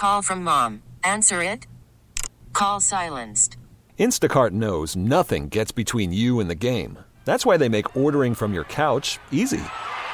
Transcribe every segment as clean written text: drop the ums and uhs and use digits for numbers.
Call from mom. Answer it. Call silenced. Instacart knows nothing gets between you and the game. That's why they make ordering from your couch easy.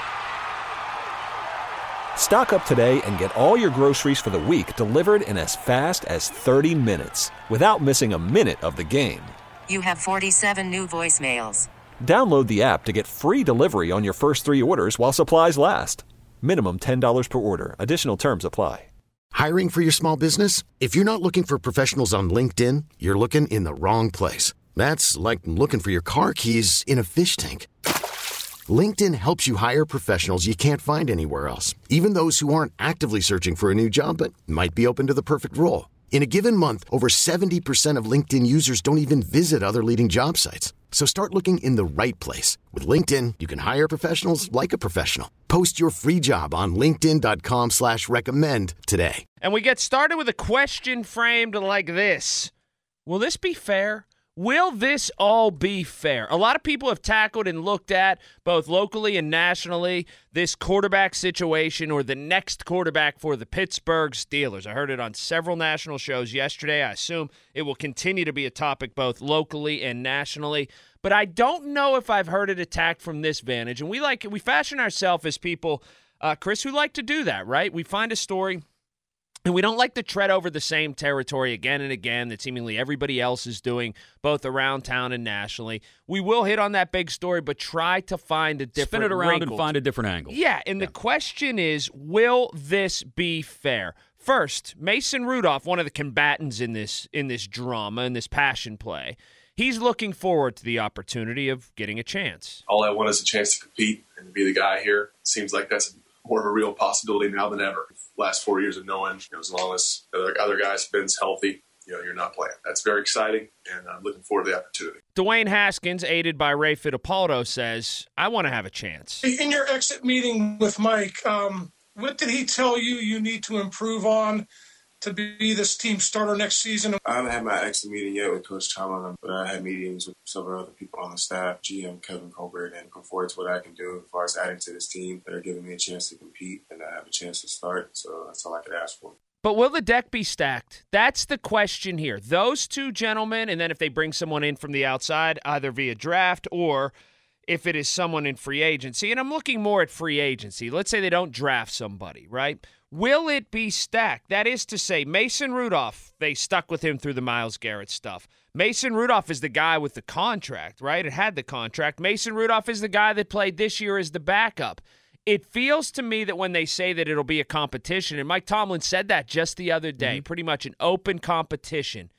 Stock up today and get all your groceries for the week delivered in as fast as 30 minutes without missing a minute of the game. You have 47 new voicemails. Download the app to get free delivery on your first 3 orders while supplies last. Minimum $10 per order. Additional terms apply. Hiring for your small business? If you're not looking for professionals on LinkedIn, you're looking in the wrong place. That's like looking for your car keys in a fish tank. LinkedIn helps you hire professionals you can't find anywhere else, even those who aren't actively searching for a new job but might be open to the perfect role. In a given month, over 70% of LinkedIn users don't even visit other leading job sites. So start looking in the right place. With LinkedIn, you can hire professionals like a professional. Post your free job on linkedin.com/recommend today. And we get started with a question framed like this. Will this be fair? Will this all be fair? A lot of people have tackled and looked at, both locally and nationally, this quarterback situation or the next quarterback for the Pittsburgh Steelers. I heard it on several national shows yesterday. I assume it will continue to be a topic both locally and nationally. But I don't know if I've heard it attacked from this vantage. And we fashion ourselves as people, Chris, who like to do that, right? We find a story, and we don't like to tread over the same territory again and again that seemingly everybody else is doing, both around town and nationally. We will hit on that big story, but try to find a different Spin it around wrinkle. and find a different angle. Yeah, and the question is, will this be fair? First, Mason Rudolph, one of the combatants in this drama, in this passion play, he's looking forward to the opportunity of getting a chance. All I want is a chance to compete and to be the guy here. Seems like that's more of a real possibility now than ever. Last 4 years of knowing, as long as the other guys have been healthy, you're not playing. That's very exciting, and I'm looking forward to the opportunity. Dwayne Haskins, aided by Ray Fittipaldo, says, I want to have a chance. In your exit meeting with Mike, what did he tell you need to improve on to be this team starter next season? I haven't had my exit meeting yet with Coach Tomlin, but I had meetings with several other people on the staff, GM Kevin Colbert, and looking forward to what I can do as far as adding to this team that are giving me a chance to compete and I have a chance to start. So that's all I could ask for. But will the deck be stacked? That's the question here. Those two gentlemen, and then if they bring someone in from the outside, either via draft or if it is someone in free agency, and I'm looking more at free agency. Let's say they don't draft somebody, right? Will it be stacked? That is to say, Mason Rudolph, they stuck with him through the Myles Garrett stuff. Mason Rudolph is the guy with the contract, right? It had the contract. Mason Rudolph is the guy that played this year as the backup. It feels to me that when they say that it'll be a competition, and Mike Tomlin said that just the other day, pretty much an open competition,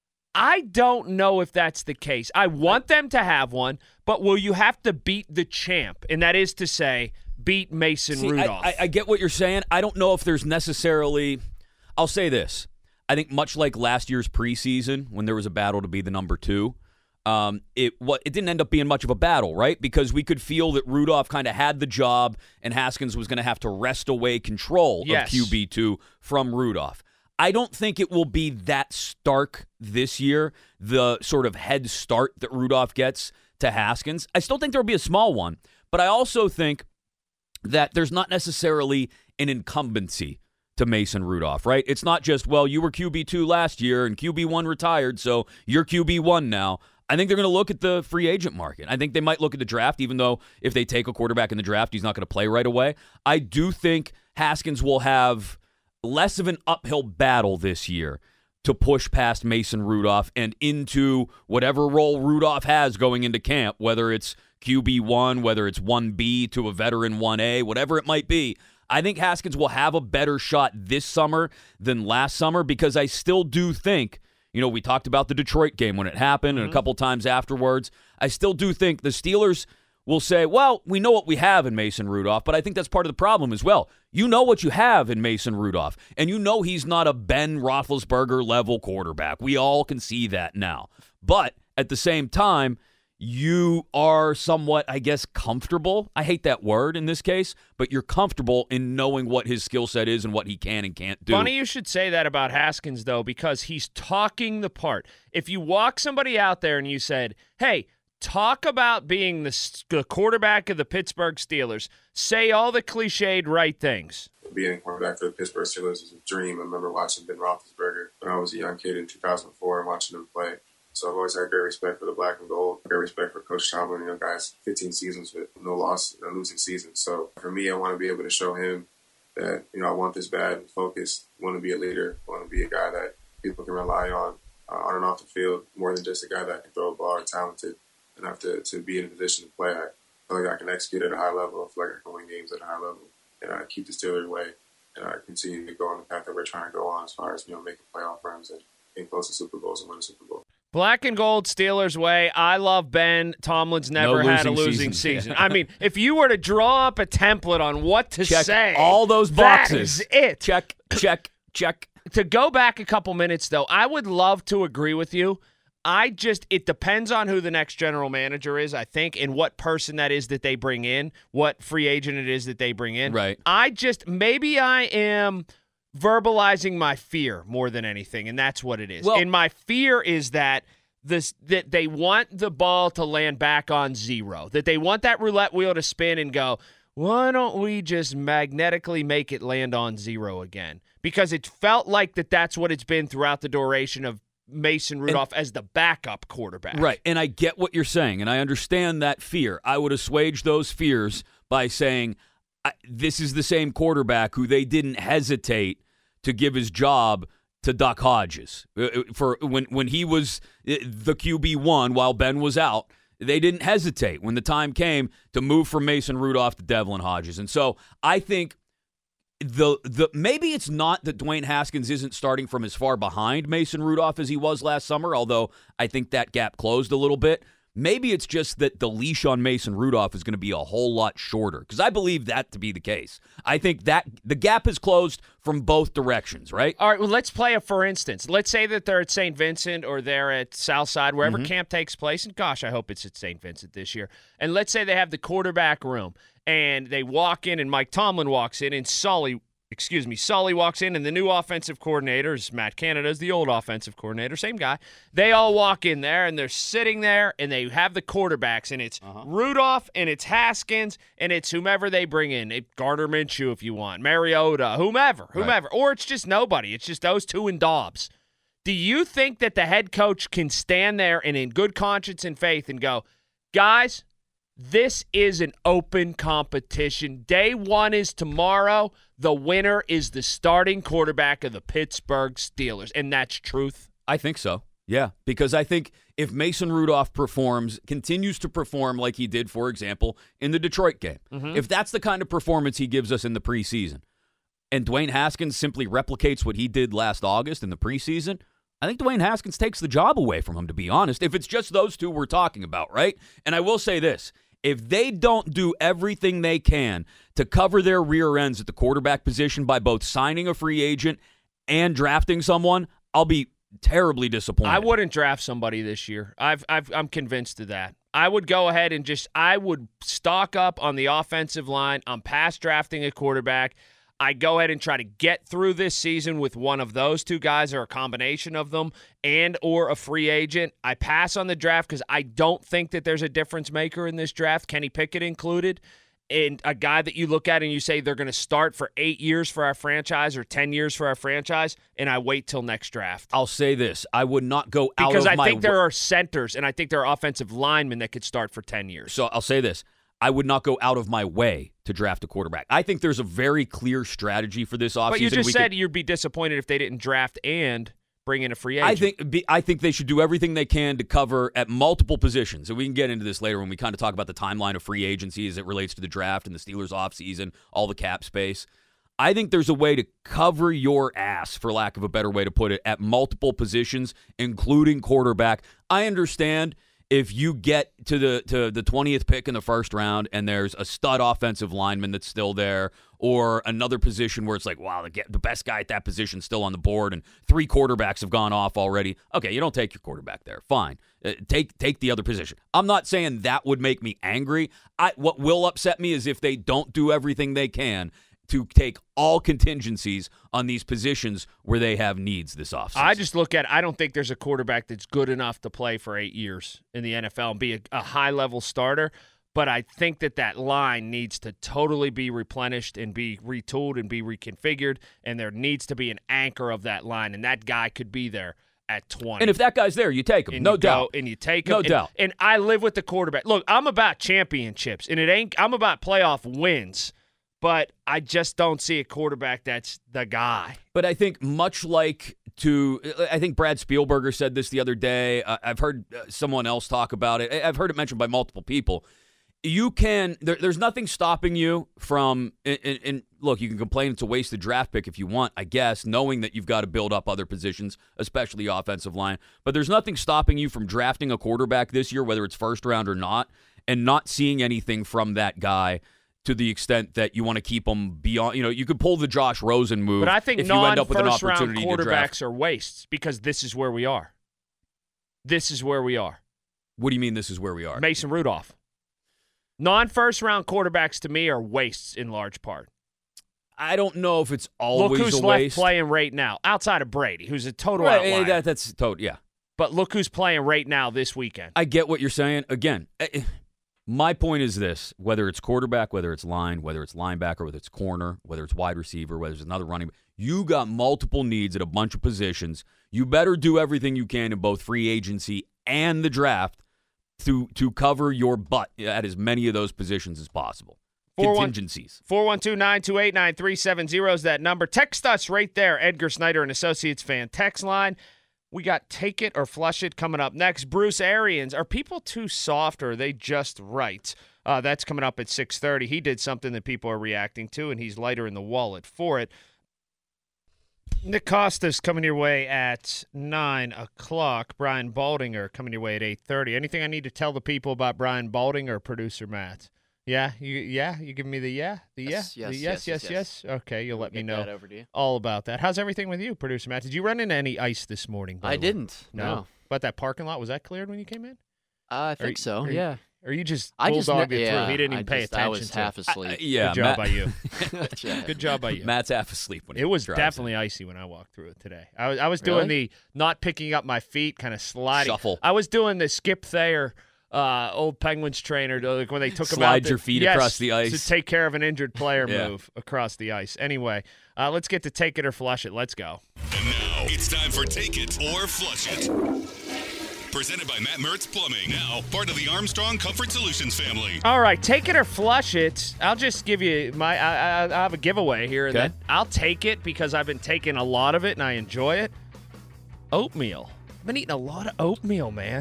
I don't know if that's the case. I want them to have one, but will you have to beat the champ? And that is to say, beat Mason Rudolph. I get what you're saying. I don't know if there's necessarily – I'll say this. I think much like last year's preseason when there was a battle to be the number 2, it didn't end up being much of a battle, right? Because we could feel that Rudolph kind of had the job and Haskins was going to have to wrest away control of QB2 from Rudolph. I don't think it will be that stark this year, the sort of head start that Rudolph gets to Haskins. I still think there will be a small one, but I also think that there's not necessarily an incumbency to Mason Rudolph, right? It's not just, well, you were QB2 last year and QB1 retired, so you're QB1 now. I think they're going to look at the free agent market. I think they might look at the draft, even though if they take a quarterback in the draft, he's not going to play right away. I do think Haskins will have less of an uphill battle this year to push past Mason Rudolph and into whatever role Rudolph has going into camp, whether it's QB1, whether it's 1B to a veteran 1A, whatever it might be. I think Haskins will have a better shot this summer than last summer because I still do think, we talked about the Detroit game when it happened and a couple times afterwards. I still do think the Steelers will say, well, we know what we have in Mason Rudolph, but I think that's part of the problem as well. You know what you have in Mason Rudolph, and you know he's not a Ben Roethlisberger-level quarterback. We all can see that now. But at the same time, you are somewhat, I guess, comfortable. I hate that word in this case, but you're comfortable in knowing what his skill set is and what he can and can't do. Funny you should say that about Haskins, though, because he's talking the part. If you walk somebody out there and you said, hey, Talk about being the quarterback of the Pittsburgh Steelers. Say all the cliched right things. Being a quarterback for the Pittsburgh Steelers is a dream. I remember watching Ben Roethlisberger when I was a young kid in 2004 and watching him play. So I've always had great respect for the black and gold, great respect for Coach Tomlin. Guys, 15 seasons with no loss, no losing season. So for me, I want to be able to show him that, I want this bad and focused. I want to be a leader. I want to be a guy that people can rely on and off the field, more than just a guy that can throw a ball or talented enough to be in a position to play. I feel like I can execute at a high level. I feel like I can win games at a high level. And I keep the Steelers away. And I continue to go on the path that we're trying to go on as far as, making playoff runs and getting close to Super Bowls and winning Super Bowl. Black and gold Steelers way. I love Ben. Tomlin's never had a losing season. I mean, if you were to draw up a template on what to check say, all those boxes. That is it. Check, check, check. To go back a couple minutes, though, I would love to agree with you. It depends on who the next general manager is, I think, and what person that is that they bring in, what free agent it is that they bring in. Right. Maybe I am verbalizing my fear more than anything, and that's what it is. Well, and my fear is that that they want the ball to land back on zero, that they want that roulette wheel to spin and go, why don't we just magnetically make it land on zero again? Because it felt like that's what it's been throughout the duration of Mason Rudolph as the backup quarterback. Right, and I get what you're saying, and I understand that fear. I would assuage those fears by saying this is the same quarterback who they didn't hesitate to give his job to Duck Hodges. For when he was the QB1 while Ben was out, they didn't hesitate when the time came to move from Mason Rudolph to Devlin Hodges. And so I think maybe it's not that Dwayne Haskins isn't starting from as far behind Mason Rudolph as he was last summer, although I think that gap closed a little bit. Maybe it's just that the leash on Mason Rudolph is going to be a whole lot shorter, because I believe that to be the case. I think that the gap is closed from both directions, right? All right, well, let's play a for instance. Let's say that they're at St. Vincent or they're at Southside, wherever camp takes place, and gosh, I hope it's at St. Vincent this year. And let's say they have the quarterback room, and they walk in, and Mike Tomlin walks in, and Sully walks in, and the new offensive coordinator is Matt Canada, is the old offensive coordinator, same guy. They all walk in there, and they're sitting there, and they have the quarterbacks, and it's Rudolph, and it's Haskins, and it's whomever they bring in. Gardner Minshew, if you want, Mariota, whomever. Right. Or it's just nobody. It's just those two and Dobbs. Do you think that the head coach can stand there and in good conscience and faith and go, guys, this is an open competition. Day one is tomorrow. The winner is the starting quarterback of the Pittsburgh Steelers, and that's truth? I think so, yeah, because I think if Mason Rudolph continues to perform like he did, for example, in the Detroit game, if that's the kind of performance he gives us in the preseason, and Dwayne Haskins simply replicates what he did last August in the preseason, I think Dwayne Haskins takes the job away from him, to be honest, if it's just those two we're talking about, right? And I will say this. If they don't do everything they can to cover their rear ends at the quarterback position by both signing a free agent and drafting someone, I'll be terribly disappointed. I wouldn't draft somebody this year. I'm convinced of that. I would go ahead and I would stock up on the offensive line. I'm past drafting a quarterback. I go ahead and try to get through this season with one of those two guys or a combination of them and or a free agent. I pass on the draft because I don't think that there's a difference maker in this draft, Kenny Pickett included, and a guy that you look at and you say they're going to start for 8 years for our franchise or 10 years for our franchise, and I wait till next draft. I'll say this. I would not go out because of I my think there are centers and I think there are offensive linemen that could start for 10 years. So I'll say this. I would not go out of my way to draft a quarterback. I think there's a very clear strategy for this offseason. But you just said you'd be disappointed if they didn't draft and bring in a free agent. I think they should do everything they can to cover at multiple positions. And we can get into this later when we kind of talk about the timeline of free agency as it relates to the draft and the Steelers offseason, all the cap space. I think there's a way to cover your ass, for lack of a better way to put it, at multiple positions, including quarterback. I understand if you get to the 20th pick in the first round and there's a stud offensive lineman that's still there, or another position where it's like, wow, the best guy at that position still on the board and 3 quarterbacks have gone off already. Okay, you don't take your quarterback there. Fine. Take the other position. I'm not saying that would make me angry. What will upset me is if they don't do everything they can to take all contingencies on these positions where they have needs this offseason. I just look at I don't think there's a quarterback that's good enough to play for 8 years in the NFL and be a high-level starter, but I think that line needs to totally be replenished and be retooled and be reconfigured, and there needs to be an anchor of that line, and that guy could be there at 20. And if that guy's there, you take him. And No you doubt. And you take him. No doubt. And I live with the quarterback. Look, I'm about championships, and I'm about playoff wins. But I just don't see a quarterback that's the guy. But I think much like I think Brad Spielberger said this the other day. I've heard someone else talk about it. I've heard it mentioned by multiple people. There's nothing stopping you from, and look, you can complain it's a wasted draft pick if you want, I guess, knowing that you've got to build up other positions, especially offensive line. But there's nothing stopping you from drafting a quarterback this year, whether it's first round or not, and not seeing anything from that guy to the extent that you want to keep them beyond. You could pull the Josh Rosen move. But I think if you end up with an non-first round opportunity to draft. quarterbacks are wastes because this is where we are. This is where we are. What do you mean this is where we are? Mason Rudolph. Non-first round quarterbacks to me are wastes in large part. I don't know if it's always look who's a waste. left playing right now, outside of Brady, who's a total outlier. That's total, yeah. But look who's playing right now this weekend. I get what you're saying. Again, my point is this: whether it's quarterback, whether it's line, whether it's linebacker, whether it's corner, whether it's wide receiver, whether it's another running, you got multiple needs at a bunch of positions. You better do everything you can in both free agency and the draft to cover your butt at as many of those positions as possible. Contingencies. 412-928-9370 is that number. Text us right there, Edgar Snyder and Associates fan text line. We got Take It or Flush It coming up next. Bruce Arians, are people too soft or are they just right? That's coming up at 6:30. He did something that people are reacting to, and he's lighter in the wallet for it. Nick Costa's coming your way at 9 o'clock. Brian Baldinger coming your way at 8:30. Anything I need to tell the people about Brian Baldinger, producer Matt? Yeah, you give me the yes. Okay, you'll let me know that over to you. all about that. How's everything with you, producer Matt? Did you run into any ice this morning? I didn't. No. But that parking lot, was that cleared when you came in? I think so. Yeah. Or you just bulldogged it through? He didn't even pay attention. I was half asleep. Yeah, good job by you. Yeah. Good job by you. Matt's half asleep when it was drives definitely icy when I walked through it today. I was doing the not picking up my feet, kind of sliding. Shuffle. I was doing the Skip Thayer, old Penguins trainer, like when they took him out. Slide your feet across the ice. To take care of an injured player move across the ice. Anyway, let's get to Take It or Flush It. Let's go. And now it's time for Take It or Flush It. Presented by Matt Mertz Plumbing. Now part of the Armstrong Comfort Solutions family. All right, Take It or Flush It. I'll just give you I have a giveaway here. Okay. That I'll take it because I've been taking a lot of it and I enjoy it. Oatmeal. I've been eating a lot of oatmeal, man.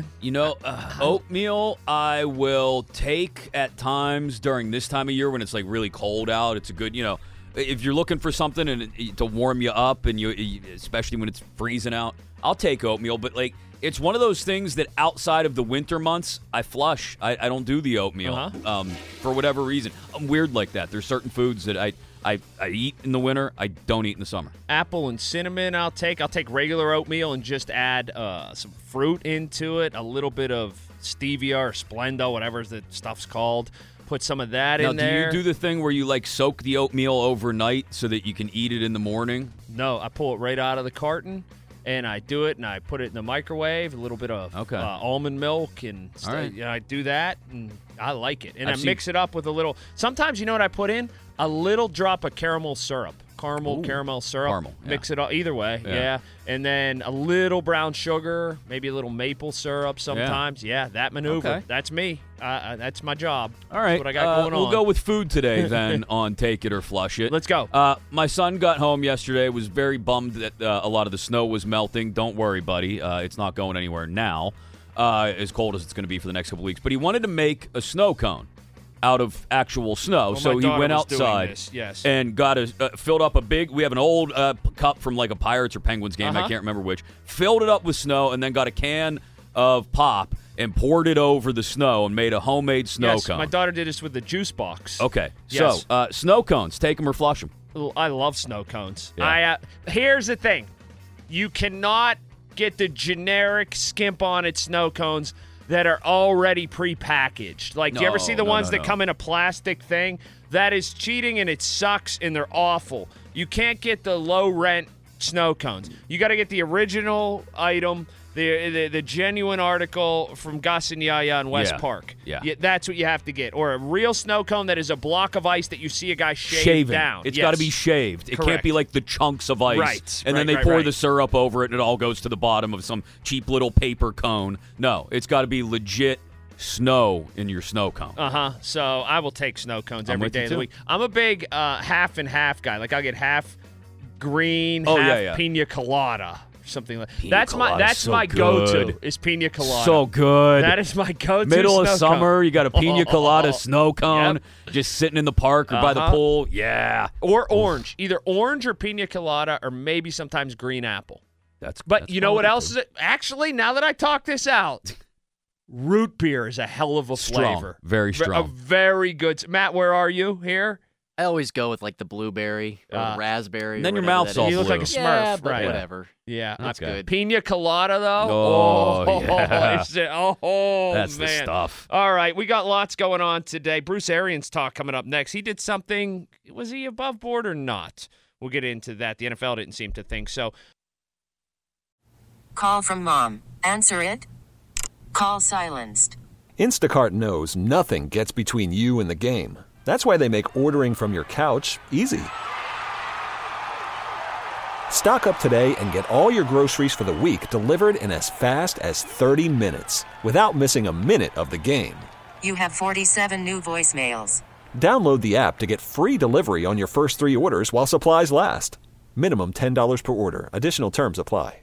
Oatmeal I will take at times during this time of year when it's like really cold out. It's a good, if you're looking for something to warm you up and you especially when it's freezing out, I'll take oatmeal. But it's one of those things that outside of the winter months, I flush. I don't do the oatmeal for whatever reason. I'm weird like that. There's certain foods that I eat in the winter, I don't eat in the summer. Apple and cinnamon I'll take. I'll take regular oatmeal and just add some fruit into it, a little bit of stevia or Splenda, whatever the stuff's called. Put some of that in there. Now, do you do the thing where you soak the oatmeal overnight so that you can eat it in the morning? No, I pull it right out of the carton. And I do it, and I put it in the microwave, a little bit of almond milk, and I do that, and I like it. And I mix it up with a little – sometimes you know what I put in? A little drop of caramel syrup. Caramel syrup. Mix it all either way, yeah. And then a little brown sugar, maybe a little maple syrup sometimes. Yeah, that maneuver. Okay. That's me. That's my job. All right. That's what I got going on. We'll go with food today then on Take It or Flush It. Let's go. My son got home yesterday, was very bummed that a lot of the snow was melting. Don't worry, buddy. It's not going anywhere now, as cold as it's going to be for the next couple weeks. But he wanted to make a snow cone out of actual snow, so he went outside and got filled up we have an old cup from a Pirates or Penguins game, I can't remember which, filled it up with snow and then got a can of pop and poured it over the snow and made a homemade snow cone. My daughter did this with the juice box. Okay, yes. So snow cones, take them or flush them. I love snow cones. Here's the thing. You cannot get the generic skimp on it snow cones that are already prepackaged. Like, do you ever see the ones that come in a plastic thing? That is cheating, and it sucks, and they're awful. You can't get the low-rent snow cones. You got to get the original item, the genuine article from Gus and Yaya in West Park. Yeah. That's what you have to get. Or a real snow cone that is a block of ice that you see a guy shave down. It's got to be shaved. It can't be like the chunks of ice. Right. And then they pour the syrup over it, and it all goes to the bottom of some cheap little paper cone. No, it's got to be legit snow in your snow cone. So I will take snow cones every day of the week. I'm a big half and half guy. Like, I'll get half green, half pina colada. Something like that's my go-to is pina colada. So good. That is my go-to. Middle of snow summer, cone. you got a pina colada snow cone, just sitting in the park or by the pool. Yeah. Or orange, either orange or pina colada, or maybe sometimes green apple. That's you know what else is it? Actually, now that I talk this out, root beer is a hell of a flavor. Very strong. A very good. Matt, where are you here? I always go with like the blueberry or raspberry. And then or your mouth's all You look blue. like a Smurf, yeah, but right? Whatever. Yeah, that's good. Pina colada, though. Oh, yeah. That's man. The stuff. All right, we got lots going on today. Bruce Arians talk coming up next. He did something. Was he above board or not? We'll get into that. The NFL didn't seem to think so. Call from mom. Answer it. Call silenced. Instacart knows nothing gets between you and the game. That's why they make ordering from your couch easy. Stock up today and get all your groceries for the week delivered in as fast as 30 minutes without missing a minute of the game. You have 47 new voicemails. Download the app to get free delivery on your first 3 orders while supplies last. Minimum $10 per order. Additional terms apply.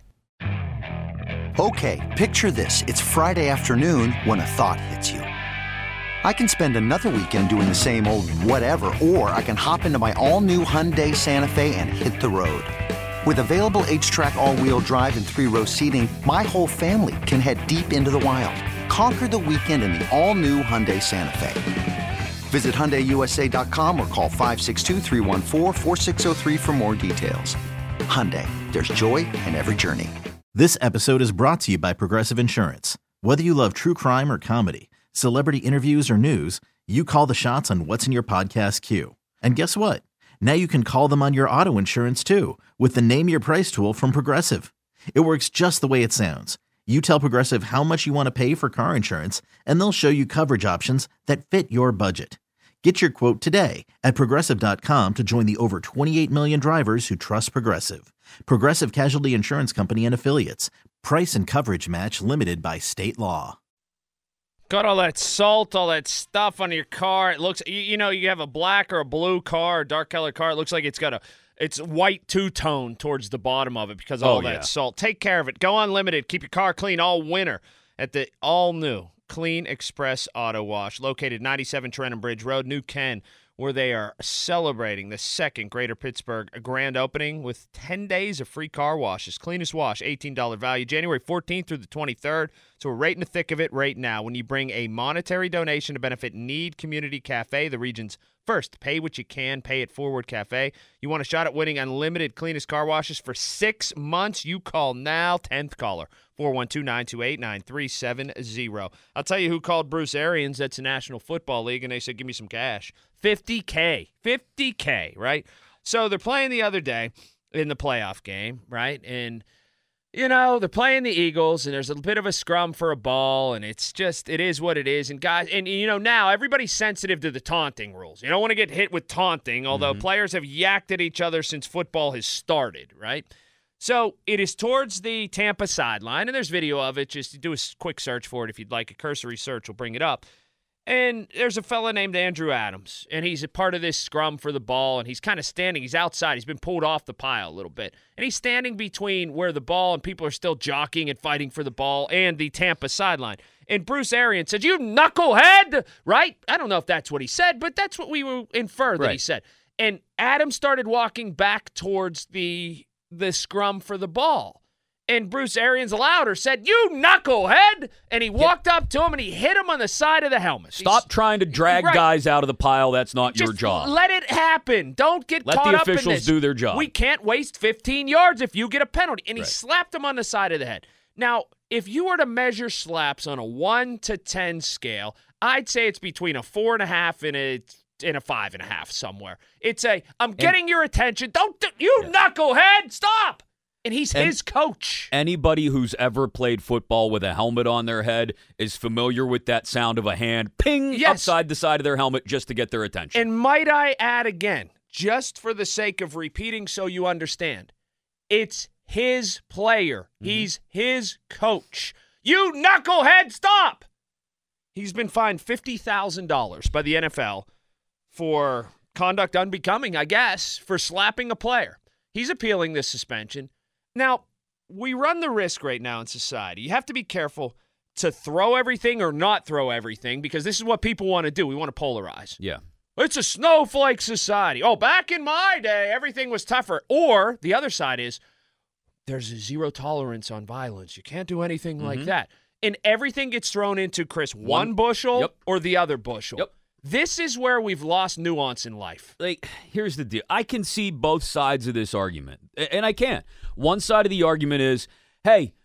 Okay, picture this. It's Friday afternoon when a thought hits you. I can spend another weekend doing the same old whatever, or I can hop into my all-new Hyundai Santa Fe and hit the road. With available H-Track all-wheel drive and 3-row seating, my whole family can head deep into the wild. Conquer the weekend in the all-new Hyundai Santa Fe. Visit HyundaiUSA.com or call 562-314-4603 for more details. Hyundai, there's joy in every journey. This episode is brought to you by Progressive Insurance. Whether you love true crime or comedy, celebrity interviews or news, you call the shots on what's in your podcast queue. And guess what? Now you can call them on your auto insurance too with the Name Your Price tool from Progressive. It works just the way it sounds. You tell Progressive how much you want to pay for car insurance, and they'll show you coverage options that fit your budget. Get your quote today at Progressive.com to join the over 28 million drivers who trust Progressive. Progressive Casualty Insurance Company and Affiliates. Price and coverage match limited by state law. Got all that salt, all that stuff on your car. It looks, you have a black or a blue car, a dark colored car. It looks like it's white two-tone towards the bottom of it because of all that salt. Take care of it. Go unlimited. Keep your car clean all winter at the all-new Clean Express Auto Wash, located 97 Trenton Bridge Road, New Ken, where they are celebrating the second Greater Pittsburgh grand opening with 10 days of free car washes. Cleanest wash, $18 value, January 14th through the 23rd. So we're right in the thick of it right now when you bring a monetary donation to benefit Need Community Cafe, the region's first pay what you can, pay it forward cafe. You want a shot at winning unlimited cleanest car washes for 6 months? You call now, 10th caller, 412-928-9370. I'll tell you who called Bruce Arians. That's the National Football League, and they said, give me some cash. $50K, right? So they're playing the other day in the playoff game, right? And, they're playing the Eagles, and there's a bit of a scrum for a ball, and it is what it is. And guys, now everybody's sensitive to the taunting rules. You don't want to get hit with taunting, although players have yacked at each other since football has started, right? So it is towards the Tampa sideline, and there's video of it. Just do a quick search for it if you'd like. A cursory search will bring it up. And there's a fella named Andrew Adams, and he's a part of this scrum for the ball, and he's kind of standing. He's outside. He's been pulled off the pile a little bit. And he's standing between where the ball and people are still jockeying and fighting for the ball and the Tampa sideline. And Bruce Arians said, "You knucklehead," right? I don't know if that's what he said, but that's what we will infer that he said. And Adams started walking back towards the scrum for the ball. And Bruce Arians louder said, "You knucklehead!" And he walked up to him and he hit him on the side of the helmet. Stop trying to drag guys out of the pile. That's not your job. Let it happen. Don't get caught up in this. Let the officials do their job. We can't waste 15 yards if you get a penalty. And he slapped him on the side of the head. Now, if you were to measure slaps on a 1 to 10 scale, I'd say it's between a 4.5 and a 5.5 somewhere. It's I'm getting your attention. Don't knucklehead, stop. And he's his coach. Anybody who's ever played football with a helmet on their head is familiar with that sound of a hand ping upside the side of their helmet just to get their attention. And might I add again, just for the sake of repeating so you understand, it's his player. Mm-hmm. He's his coach. You knucklehead, stop! He's been fined $50,000 by the NFL for conduct unbecoming, I guess, for slapping a player. He's appealing this suspension. Now, we run the risk right now in society. You have to be careful to throw everything or not throw everything because this is what people want to do. We want to polarize. Yeah. It's a snowflake society. Oh, back in my day, everything was tougher. Or the other side is there's a zero tolerance on violence. You can't do anything like that. And everything gets thrown into, Chris, one bushel or the other bushel. Yep. This is where we've lost nuance in life. Like, here's the deal. I can see both sides of this argument, and I can. One side of the argument is, hey,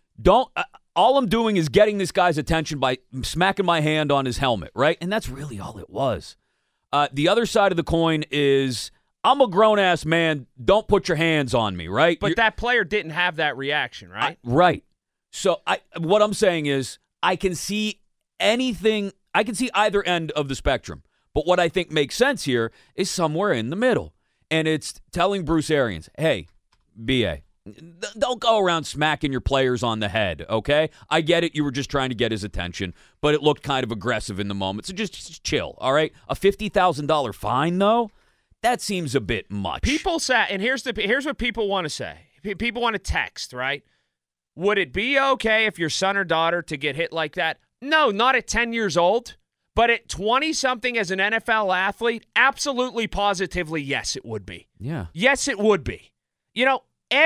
all I'm doing is getting this guy's attention by smacking my hand on his helmet, right? And that's really all it was. The other side of the coin is, I'm a grown-ass man. Don't put your hands on me, right? But that player didn't have that reaction, right? Right. So what I'm saying is, I can see anything. I can see either end of the spectrum. But what I think makes sense here is somewhere in the middle. And it's telling Bruce Arians, hey, B.A., don't go around smacking your players on the head, okay? I get it. You were just trying to get his attention, but it looked kind of aggressive in the moment. So just chill, all right? A $50,000 fine, though? That seems a bit much. People say, and here's what people want to say. People want to text, right? Would it be okay if your son or daughter to get hit like that? No, not at 10 years old. But at 20-something as an NFL athlete, absolutely, positively, yes, it would be. Yeah. Yes, it would be. You know,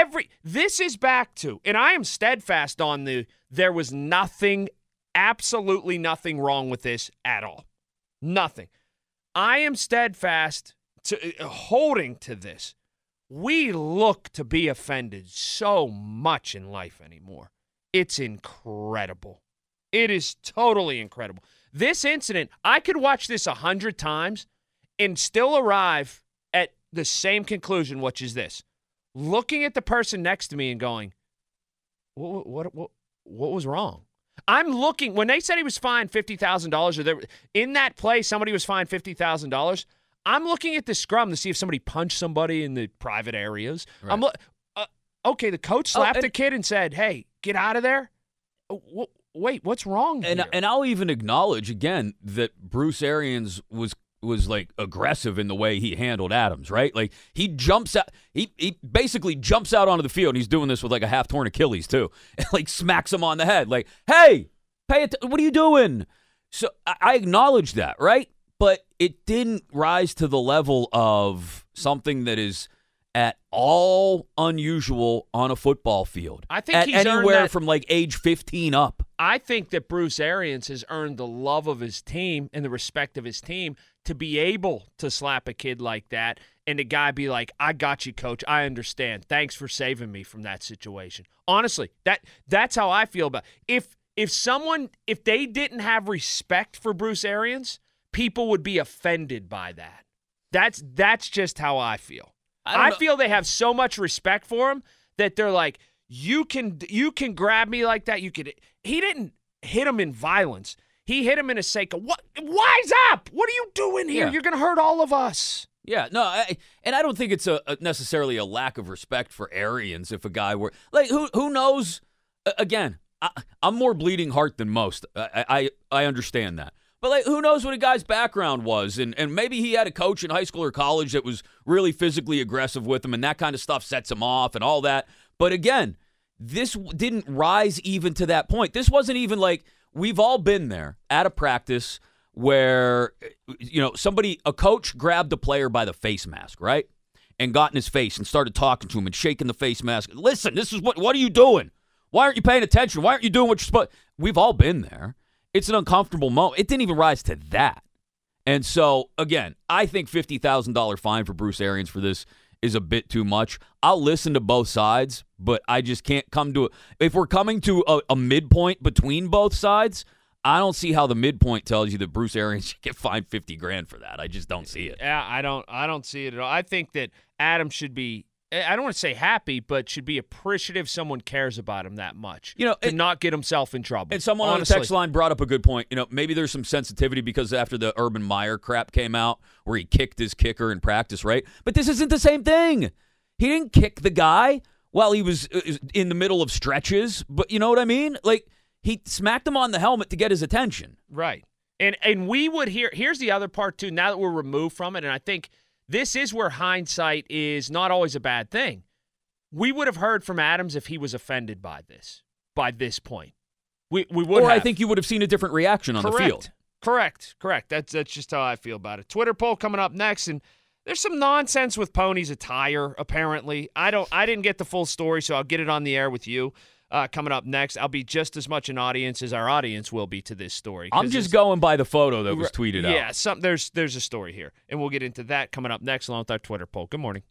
this is back to, and I am steadfast on there was nothing, absolutely nothing wrong with this at all. Nothing. I am steadfast to holding to this. We look to be offended so much in life anymore. It's incredible. It is totally incredible. This incident, I could watch this 100 times and still arrive at the same conclusion, which is this. Looking at the person next to me and going, what was wrong? I'm looking, when they said he was fined $50,000, or in that play somebody was fined $50,000, I'm looking at the scrum to see if somebody punched somebody in the private areas. Right. Okay, the coach slapped the kid and said, hey, get out of there. Wait, what's wrong here? And I'll even acknowledge again that Bruce Arians was like aggressive in the way he handled Adams, right? Like he jumps out, he basically jumps out onto the field, and he's doing this with like a half-torn Achilles too, and like smacks him on the head, like, "Hey, what are you doing?" So I acknowledge that, right? But it didn't rise to the level of something that is at all unusual on a football field. I think he's anywhere from like age 15 up. I think that Bruce Arians has earned the love of his team and the respect of his team to be able to slap a kid like that and the guy be like, I got you, coach. I understand. Thanks for saving me from that situation. Honestly, that's how I feel about it. If they didn't have respect for Bruce Arians, people would be offended by that. That's just how I feel. I feel they have so much respect for him that they're like, you can grab me like that. He didn't hit him in violence. He hit him in a sake of, what? Wise up! What are you doing here? Yeah. You're going to hurt all of us. Yeah, no, I don't think it's necessarily a lack of respect for Arians if a guy were like, who knows? Again, I'm more bleeding heart than most. I understand that. But like, who knows what a guy's background was, and maybe he had a coach in high school or college that was really physically aggressive with him, and that kind of stuff sets him off and all that. But again, this didn't rise even to that point. This wasn't even like, we've all been there at a practice where, a coach grabbed a player by the face mask, right? And got in his face and started talking to him and shaking the face mask. Listen, this is what are you doing? Why aren't you paying attention? Why aren't you doing what you're supposed to? We've all been there. It's an uncomfortable moment. It didn't even rise to that. And so, again, I think $50,000 fine for Bruce Arians for this is a bit too much. I'll listen to both sides, but I just can't come to it. If we're coming to a midpoint between both sides, I don't see how the midpoint tells you that Bruce Arians should get fined $50,000 for that. I just don't see it. Yeah, I don't see it at all. I think that Adam should be, I don't want to say happy, but should be appreciative someone cares about him that much. To not get himself in trouble. And someone on the text line brought up a good point. Maybe there's some sensitivity because after the Urban Meyer crap came out where he kicked his kicker in practice, right? But this isn't the same thing. He didn't kick the guy while he was in the middle of stretches, but you know what I mean? Like, he smacked him on the helmet to get his attention. Right. And we would here's the other part, too, now that we're removed from it, and I think this is where hindsight is not always a bad thing. We would have heard from Adams if he was offended by this point. We would Or have. I think you would have seen a different reaction on the field. Correct. That's just how I feel about it. Twitter poll coming up next, and there's some nonsense with Pony's attire, apparently. I didn't get the full story, so I'll get it on the air with you. Coming up next, I'll be just as much an audience as our audience will be to this story. I'm just going by the photo that was tweeted out. Yeah, there's a story here, and we'll get into that coming up next along with our Twitter poll. Good morning.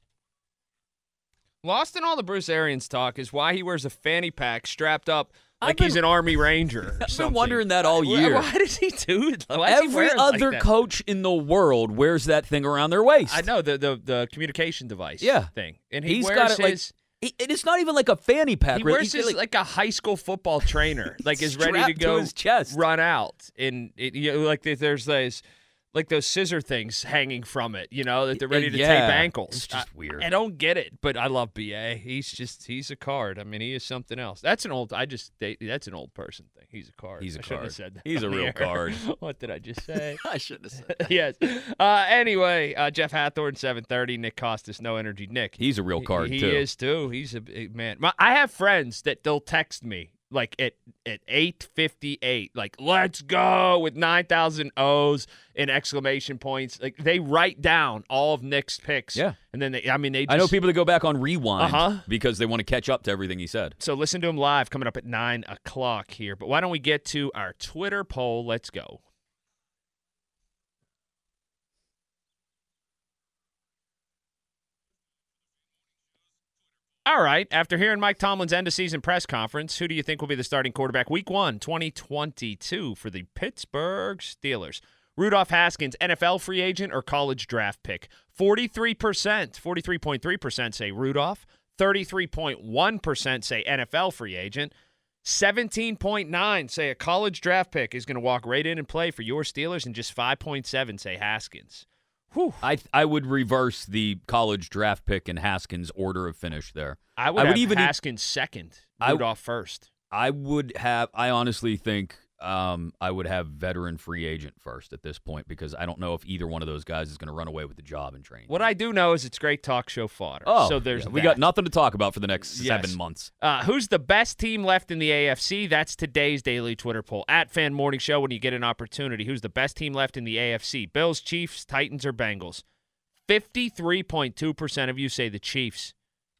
Lost in all the Bruce Arians talk is why he wears a fanny pack strapped up like he's an Army Ranger. I've been wondering that all year. Why does he do it? Every other coach in the world wears that thing around their waist. I know, the communication device thing. And he's wears got it his... It's not even like a fanny pack. He wears his like a high school football trainer, like is ready to go his chest. Run out, and there's those scissor things hanging from it, that they're ready to tape ankles. It's just weird. I don't get it, but I love BA. He's a card. I mean, he is something else. That's an old person thing. He's a card. He's a I card. shouldn't have said that. He's a real card. What did I just say? I shouldn't have said that. Yes. Anyway, Jeff Hathorn, 7:30. Nick Costas, No Energy. Nick. He's a real card, too. He is, too. He's a big man. I have friends that they'll text me like at 8:58, like, let's go, with 9,000 O's and exclamation points. Like, they write down all of Nick's picks. Yeah. And then they just, I know people that go back on rewind because they want to catch up to everything he said. So listen to him live coming up at 9 o'clock here. But why don't we get to our Twitter poll? Let's go. All right, after hearing Mike Tomlin's end-of-season press conference, who do you think will be the starting quarterback Week 1, 2022 for the Pittsburgh Steelers? Rudolph Haskins, NFL free agent or college draft pick? 43.3% say Rudolph, 33.1% say NFL free agent, 17.9% say a college draft pick is going to walk right in and play for your Steelers, and just 5.7% say Haskins. Whew. I would reverse the college draft pick and Haskins order of finish there. I would have Haskins second, Rudolph first. I honestly think I would have veteran free agent first at this point because I don't know if either one of those guys is going to run away with the job in training. What I do know is it's great talk show fodder. Oh, so there's we got nothing to talk about for the next 7 months. Who's the best team left in the AFC? That's today's daily Twitter poll. At Fan Morning Show, when you get an opportunity, who's the best team left in the AFC? Bills, Chiefs, Titans, or Bengals? 53.2% of you say the Chiefs.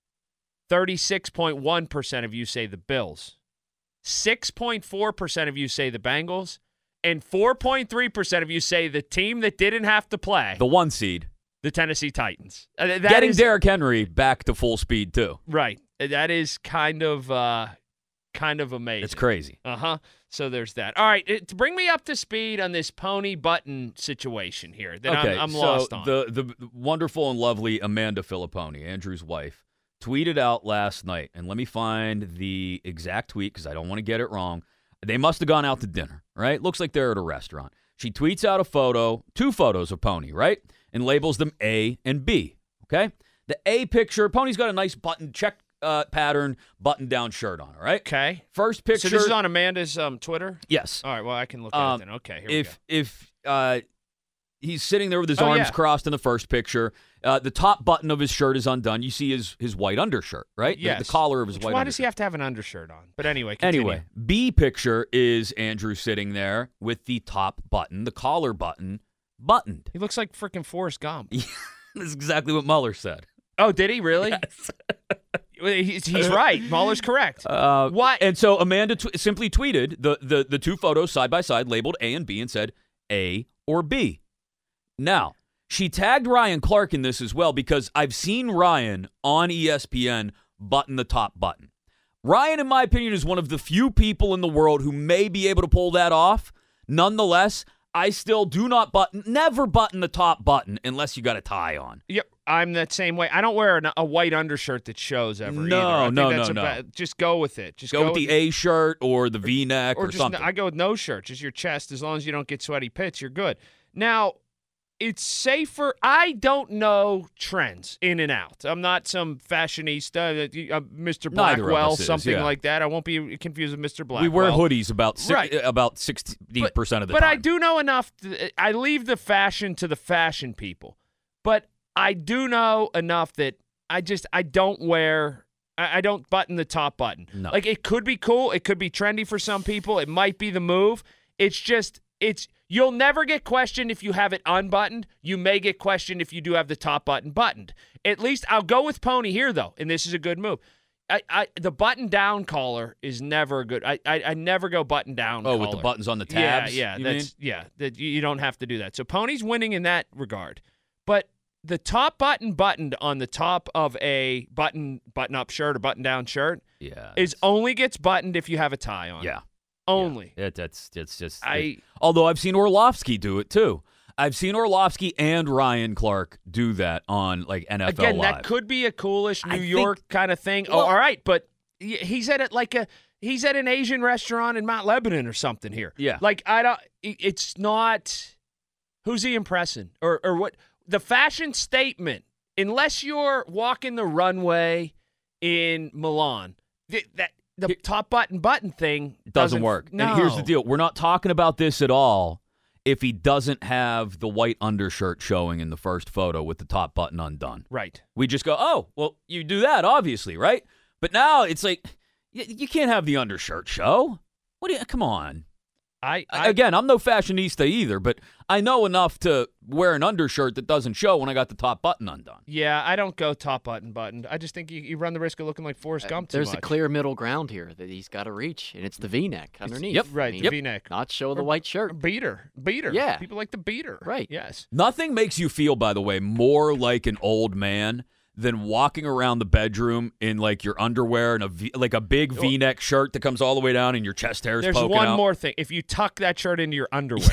36.1% of you say the Bills. 6.4% of you say the Bengals, and 4.3% of you say the team that didn't have to play. The 1 seed. The Tennessee Titans. Getting Derrick Henry back to full speed, too. Right. That is kind of amazing. It's crazy. So there's that. All right, to bring me up to speed on this Pony Button situation here that I'm lost on. The wonderful and lovely Amanda Filipponi, Andrew's wife, tweeted out last night, and let me find the exact tweet because I don't want to get it wrong. They must have gone out to dinner, right? Looks like they're at a restaurant. She tweets out a photo, 2 photos of Pony, right? And labels them A and B, okay? The A picture, Pony's got a nice button, check pattern, button-down shirt on, all right? Okay. First picture. So this is on Amanda's Twitter? Yes. All right, well, I can look at it then. Okay, here we go. If he's sitting there with his arms crossed in the first picture. The top button of his shirt is undone. You see his white undershirt, right? Yes. The collar of his white undershirt. Why does he have to have an undershirt on? But anyway, continue. Anyway, B picture is Andrew sitting there with the top button, the collar button, buttoned. He looks like freaking Forrest Gump. That's exactly what Mueller said. Oh, did he really? Yes. He's right. Mueller's correct. What? And so Amanda simply tweeted the 2 photos side by side, labeled A and B, and said A or B. Now, She tagged Ryan Clark in this as well because I've seen Ryan on ESPN button the top button. Ryan, in my opinion, is one of the few people in the world who may be able to pull that off. Nonetheless, I still do not never button the top button unless you got a tie on. Yep, I'm that same way. I don't wear a white undershirt that shows ever. No. Just go with it. Just go with the A shirt or the V-neck or something. I go with no shirt, just your chest. As long as you don't get sweaty pits, you're good. Now, it's safer. I don't know trends in and out. I'm not some fashionista, Mr. Blackwell, something like that. I won't be confused with Mr. Blackwell. We wear hoodies about 60% of the time. But I do know enough. I leave the fashion to the fashion people. But I do know enough that I don't button the top button. No. Like, it could be cool. It could be trendy for some people. It might be the move. You'll never get questioned if you have it unbuttoned. You may get questioned if you do have the top button buttoned. At least I'll go with Pony here, though, and this is a good move. The button-down collar is never good. I never go button-down collar. With the buttons on the tabs? You don't have to do that. So Pony's winning in that regard. But the top button buttoned on the top of a button-up shirt or button-down shirt only gets buttoned if you have a tie on. Yeah. Only. Yeah. It's just. Although I've seen Orlovsky do it too. I've seen Orlovsky and Ryan Clark do that on like NFL Again, Live. That could be a coolish New York kind of thing. Well, all right, but he's at he's at an Asian restaurant in Mount Lebanon or something here. Yeah. Like it's not. Who's he impressing or what? The fashion statement, unless you're walking the runway in Milan, the top button thing doesn't work. No. And here's the deal. We're not talking about this at all if he doesn't have the white undershirt showing in the first photo with the top button undone. Right. We just go, oh, well, you do that, obviously, right? But now it's like, you can't have the undershirt show. Come on. Again, I'm no fashionista either, but I know enough to wear an undershirt that doesn't show when I got the top button undone. Yeah, I don't go top button buttoned. I just think you run the risk of looking like Forrest Gump too There's much. a clear middle ground here that he's got to reach, and it's the V-neck underneath. Yep. Right, the V-neck. Not show the white shirt. Beater. Yeah. People like the beater. Right. Yes. Nothing makes you feel, by the way, more like an old man than walking around the bedroom in like your underwear and a big V-neck shirt that comes all the way down and your chest hairs poking out. There's one more thing. If you tuck that shirt into your underwear.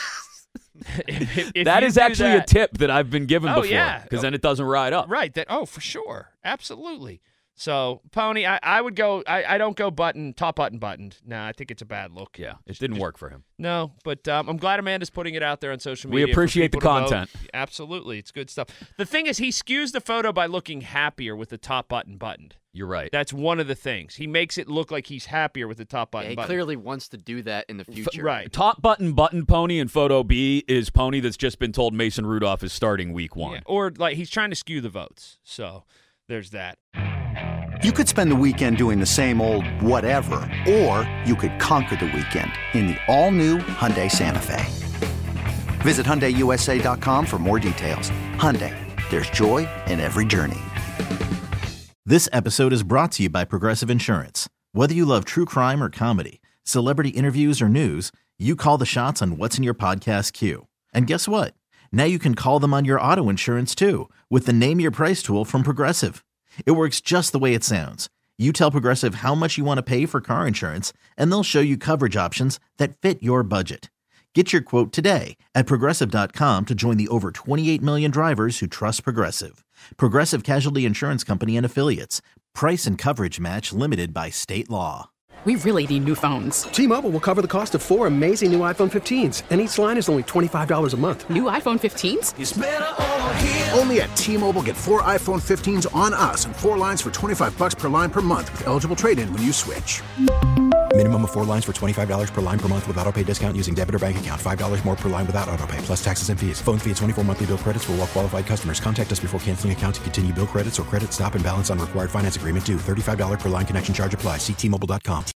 if that is actually a tip that I've been given before. Because then it doesn't ride up. Right. For sure. Absolutely. So, Pony, I would go. I don't go top button buttoned. No, I think it's a bad look. Yeah, it didn't work for him. No, but I'm glad Amanda's putting it out there on social media. We appreciate the content. Absolutely, it's good stuff. The thing is, he skews the photo by looking happier with the top button buttoned. You're right. That's one of the things. He makes it look like he's happier with the top button buttoned. He clearly wants to do that in the future. Right. Top button Pony in photo B is Pony that's just been told Mason Rudolph is starting week 1. Yeah, or like he's trying to skew the votes. So there's that. You could spend the weekend doing the same old whatever, or you could conquer the weekend in the all-new Hyundai Santa Fe. Visit HyundaiUSA.com for more details. Hyundai, there's joy in every journey. This episode is brought to you by Progressive Insurance. Whether you love true crime or comedy, celebrity interviews or news, you call the shots on what's in your podcast queue. And guess what? Now you can call them on your auto insurance too with the Name Your Price tool from Progressive. It works just the way it sounds. You tell Progressive how much you want to pay for car insurance, and they'll show you coverage options that fit your budget. Get your quote today at Progressive.com to join the over 28 million drivers who trust Progressive. Progressive Casualty Insurance Company and Affiliates. Price and coverage match limited by state law. We really need new phones. T-Mobile will cover the cost of 4 amazing new iPhone 15s, and each line is only $25 a month. New iPhone 15s? It's better over here. Only at T-Mobile, get 4 iPhone 15s on us and 4 lines for $25 per line per month with eligible trade-in when you switch. Minimum of 4 lines for $25 per line per month with autopay discount using debit or bank account. $5 more per line without autopay, plus taxes and fees. Phone fee at 24 monthly bill credits for well-qualified customers. Contact us before canceling account to continue bill credits or credit stop and balance on required finance agreement due. $35 per line connection charge applies. See T-Mobile.com.